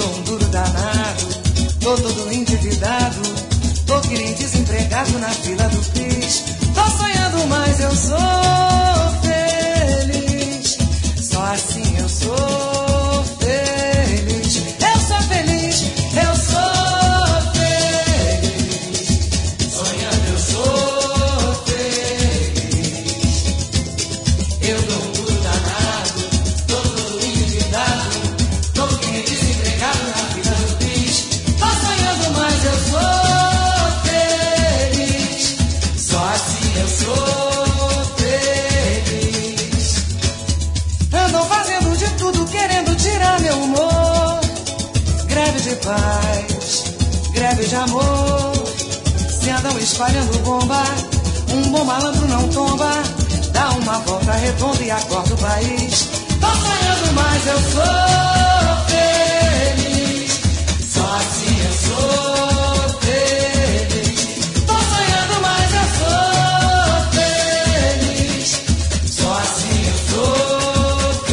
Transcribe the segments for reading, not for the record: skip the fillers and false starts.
dou um duro danado, tô todo endividado, tô que nem desempregado na fila do PIS. Tô sonhando, mas eu sou feliz. Só assim eu sou feliz. Eu sou feliz, eu sou feliz. Sonhando eu sou feliz. Eu dou um duro danado, tô todo endividado, tô que nem desempregado na fila do PIS. Tô sonhando, mas eu sou feliz. Só assim eu sou feliz. Andam fazendo de tudo, querendo tirar meu humor. Greve de paz, greve de amor. Se andam espalhando bomba, um bom malandro não tomba. Dá uma volta redonda e acorda o país. Tô sonhando, mas eu sou feliz. Só assim eu sou feliz. Tô sonhando, mas eu sou feliz. Só assim eu sou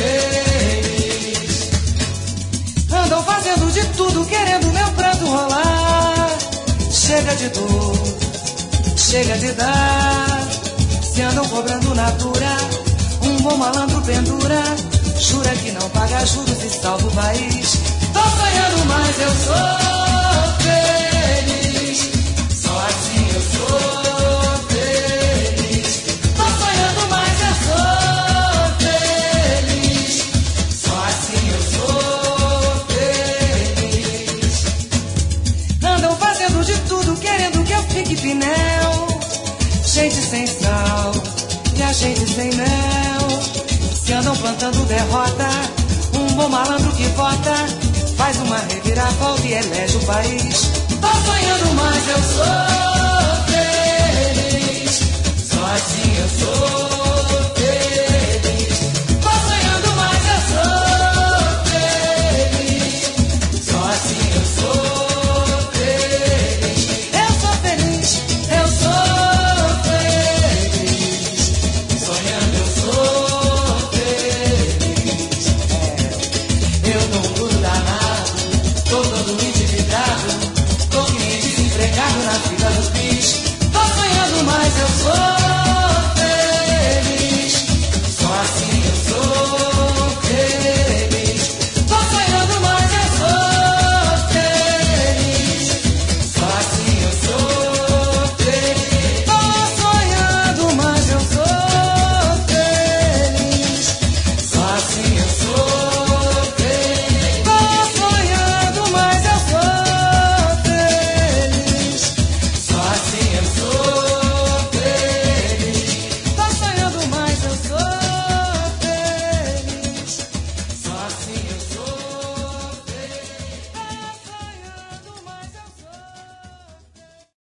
feliz. Andam fazendo de tudo, querendo meu pranto rolar. Chega de dor, chega de dar. Se andam cobrando natura, um bom malandro pendura. Jura que não paga juros e salva o país. Tô sonhando, mas eu sou feliz. Só assim eu sou feliz. Tô sonhando, mas eu sou feliz. Só assim eu sou feliz. Andam fazendo de tudo, querendo que eu fique pinel. Gente sem sal e a gente sem mel. Se andam plantando derrota, um bom malandro que vota faz uma reviravolta e elege o país. Tô sonhando, mas eu sou feliz. Só assim eu sou